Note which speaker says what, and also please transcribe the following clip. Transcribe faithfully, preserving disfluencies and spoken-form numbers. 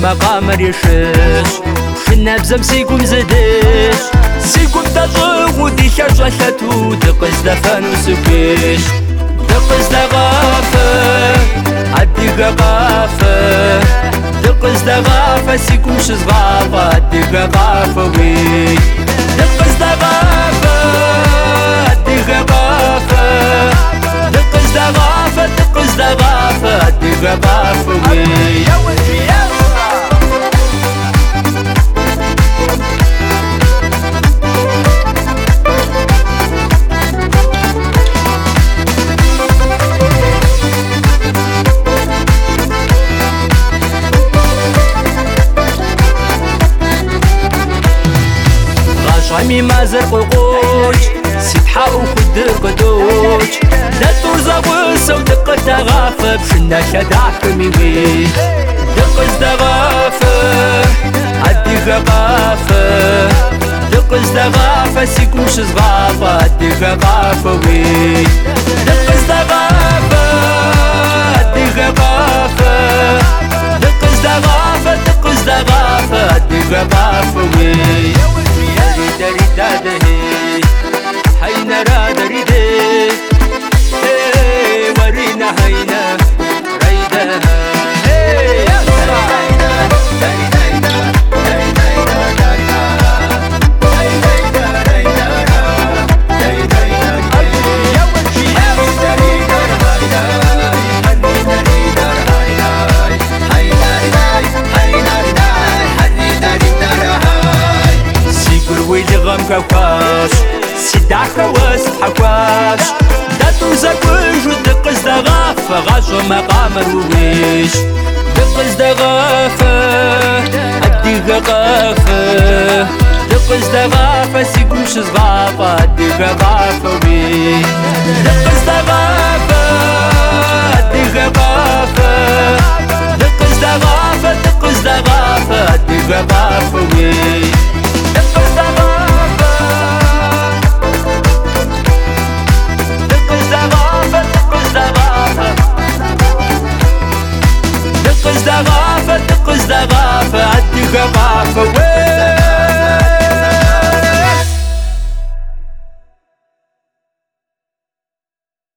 Speaker 1: مقامر يشش شنا بزم سيكم زدش سيكم تطغ ودي شرشلتو دقز دفن وسكش دقز دغافة عدي غافة دقز دغافة سيكم شزغافة عدي غافة وي دقز دغافة عدي غافة دقز دغافة دقز دغافة عدي غافة وي عمي مازر قلقوش سيتحا وخد قدوش لا ترزا غوسة ودق الدغافة بشنا شدع كميوي دقز دغافة عدي غافة دقز دغافة سيكوش صغافة عدي غافة وي دقز دغافة عدي غافة دقز دغافة دقز دغافة عدي غافة وي دري داده حين را دري ده ورينا حين ريده كوكاش سيدع كواس حكواش داتو زكوش ودقز دغافة غاشو مقامر وويش دقز دغافة عدي غافة دقز دغافة سيكوش صغافة عدي غافة وي دقز دغافة عدي غافة دقز دغافة دقز دغافة عدي غافة وي دقز دغافة دقز دغافة دقز دغافة عدي غافة وي